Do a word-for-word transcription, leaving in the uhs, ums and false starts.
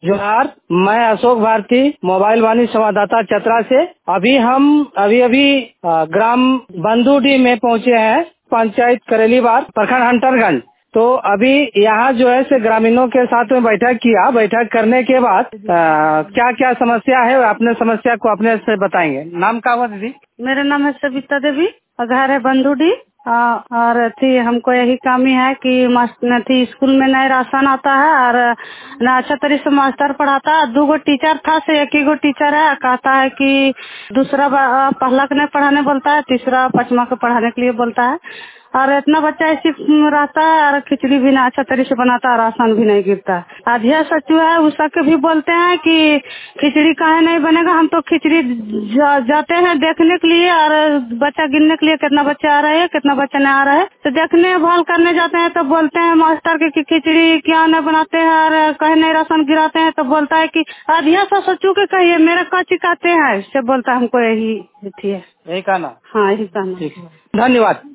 जोहार, मैं अशोक भारती, मोबाइल वाणी संवाददाता चतरा से। अभी हम अभी अभी ग्राम बंदूडी में पहुंचे हैं, पंचायत करेलीवार, प्रखंड हंटरगंज। तो अभी यहाँ जो है से ग्रामीणों के साथ में बैठक किया। बैठक करने के बाद क्या क्या समस्या है, अपने समस्या को अपने से बताएंगे। नाम क्या हुआ दीदी? मेरा नाम है सविता देवी, घर है बंदूडी। और थी हमको यही काम ही है कि थी स्कूल में नए राशन आता है और न अच्छा तरीके से मास्टर पढ़ाता है। दो गो टीचर था से एक ही गो टीचर है, कहता है कि दूसरा पहला के नहीं पढ़ाने बोलता है, तीसरा पांचवा को पढ़ाने के लिए बोलता है। और इतना बच्चा ऐसी रहता है और खिचड़ी भी ना अच्छा तरीके से बनाता है, राशन भी नहीं गिरता। अध्यक्ष सचिव है उसका के भी बोलते हैं कि खिचड़ी काहे नहीं बनेगा। हम तो खिचड़ी जा, जाते हैं देखने के लिए और बच्चा गिनने के लिए, कितना बच्चा आ रहा है कितना बच्चा नहीं आ रहा है। तो देखने भाल करने जाते हैं तो बोलते हैं मास्टर के कि खिचड़ी क्या नहीं बनाते हैं और कहे नहीं राशन गिराते हैं। तो बोलता है कि अध्यक्ष सचिव के कहिए मेरा कच्ची कहते हैं, से बोलता है। हमको यही थी, यही कहना। हाँ यही कहना। धन्यवाद।